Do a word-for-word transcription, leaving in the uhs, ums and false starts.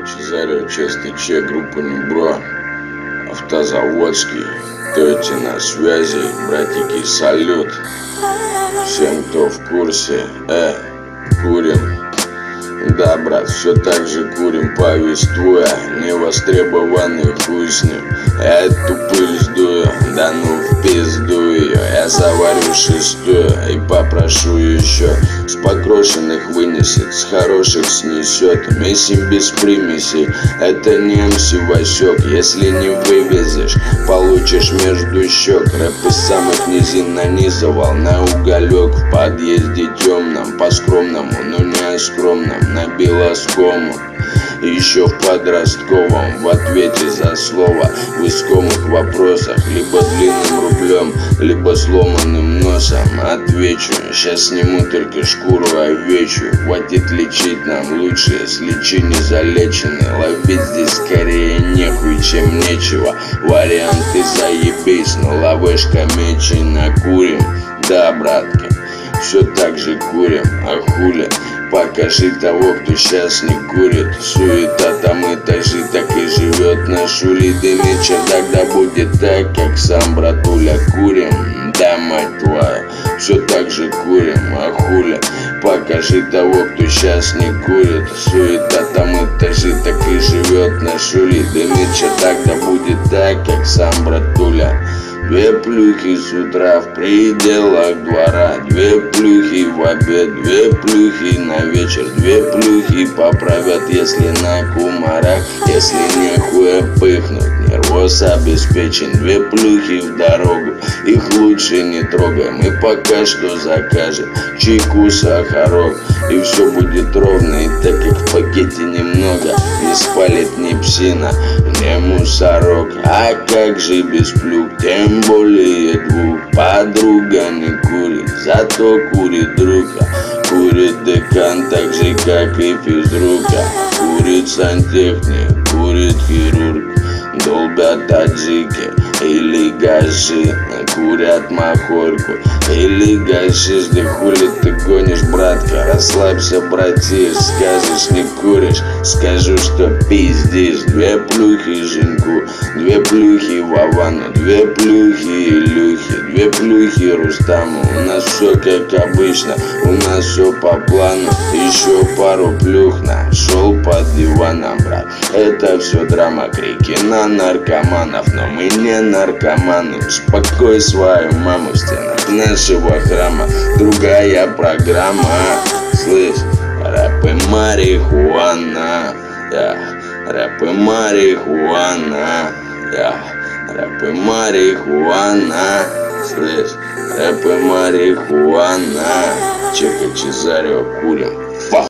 Чезарева, частый чек, группа Небро, Автозаводский, Тёти на связи, братики, салют. Всем, кто в курсе, э, курим. Да, брат, все так же курим, повествуя, невостребованный хуй с ним. Я эту пыль сдую, да ну в пизду ее. Я заварю шестую и попрошу еще. С покрошенных вынесет, с хороших снесет. Месим без примесей, это не эм си Васек. Если не вывезешь, получишь между щек. Рэп из самых низин нанизывал на уголек. В подъезде темном, по-скромному, но не скромном, на белоскому. Еще в подростковом, в ответе за слово, в искомых вопросах, либо длинным рублем, либо сломанным носом. Отвечу, сейчас сниму только шкуру овечью. Хватит лечить нам лучше, если лечи не залечены. Ловить здесь скорее нехуй, чем нечего. Варианты заебись, но ловышка мечи накурим. Да, братки, все так же курим, а хули? Покажи того, кто сейчас не курит. Суета там этажи, так и живет наш улит. Дымит чердак, да будет так, как сам братуля. Курим, да мать твою, все так же курим, а хули? Покажи того, кто сейчас не курит. Суета там этажи, так и живет наш улит. Дымит чердак, да будет так, как сам братуля. Две плюхи с утра в пределах двора, две плюхи в обед, две плюхи на вечер, две плюхи поправят, если на кумарах, если нехуя пыхнуть, нервоз обеспечен. Две плюхи в дорогу, их лучше не трогай, мы пока что закажем чайку, сахарок, и все будет ровно. И так как в пакете немного, не спалит ни псина, не мусорок. А как же без плюх, тем более двух. Подруга не курит, зато курит друга. Курит декан так же, как и физрука. Курит сантехник, курит хирург. Долбят таджики или гаши, курят махорку или гашиш. Да хули ты гонишь, братка, расслабься, братиш. Скажешь не куришь, скажу, что пиздишь. Две плюхи Женьку, две плюхи Вовану, две плюхи Илюхи, две плюхи Рустаму. У нас все как обычно, у нас все по плану. Еще пару плюх нашел под диваном, брат. Это все драма, крики на наркоманов, но мы не наркоманы. Успокой свою маму в стенах нашего храма. Другая программа, слышь, рэп и марихуана, yeah. Рэп и марихуана, yeah. Рэп и марихуана, слышь, рэп и марихуана. Чека Чезарева, курим.